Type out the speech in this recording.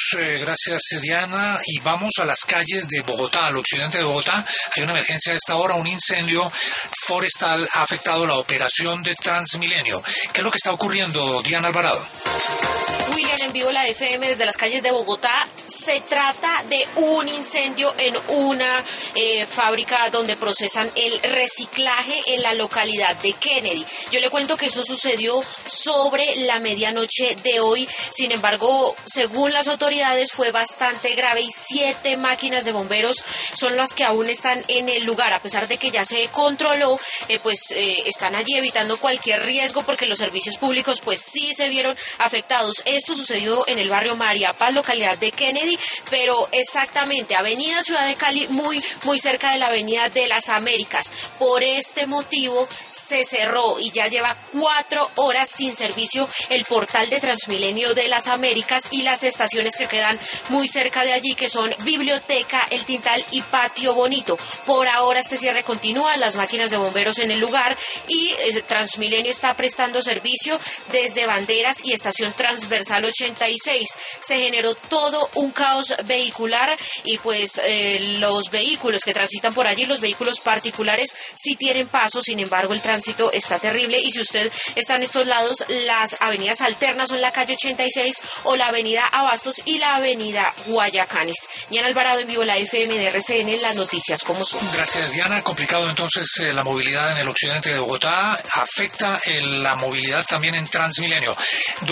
gracias Diana, y vamos a las calles de Bogotá, al occidente de Bogotá. Hay una emergencia a esta hora, un incendio forestal ha afectado la operación de Transmilenio. ¿Qué es lo que está ocurriendo, Diana Alvarado? William, en vivo la FM desde las calles de Bogotá. Se trata de un incendio en una fábrica donde procesan el reciclaje en la localidad de Kennedy. Yo le cuento que eso sucedió sobre la medianoche de hoy. Sin embargo, según las autoridades fue bastante grave y 7 máquinas de bomberos son las que aún están en el lugar. A pesar de que ya se controló, están allí evitando cualquier riesgo porque los servicios públicos pues sí se vieron afectados. Esto sucedió en el barrio María Paz, localidad de Kennedy, pero exactamente avenida Ciudad de Cali, muy cerca de la avenida de las Américas. Por este motivo se cerró y ya lleva 4 horas sin servicio el portal de Transmilenio de las Américas y las estaciones que quedan muy cerca de allí, que son Biblioteca, El Tintal y Patio Bonito. Por ahora este cierre continúa, las máquinas de bomberos en el lugar y Transmilenio está prestando servicio desde Banderas y Estación Transversal 86. Se generó todo un caos vehicular y los vehículos que transitan por allí, los vehículos particulares, sí tienen paso. Sin embargo, el tránsito está terrible y si usted está en estos lados, las avenidas alternas son la calle 86 o la avenida Abastos y la avenida Guayacanes. Diana Alvarado, en vivo la FM de RCN, las noticias como son. Gracias, Diana. Complicado entonces la movilidad en el occidente de Bogotá. Afecta la movilidad también en Transmilenio.